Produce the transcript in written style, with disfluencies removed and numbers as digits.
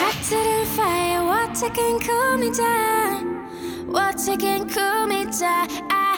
Set a fire, water can cool me down. Water can cool me down.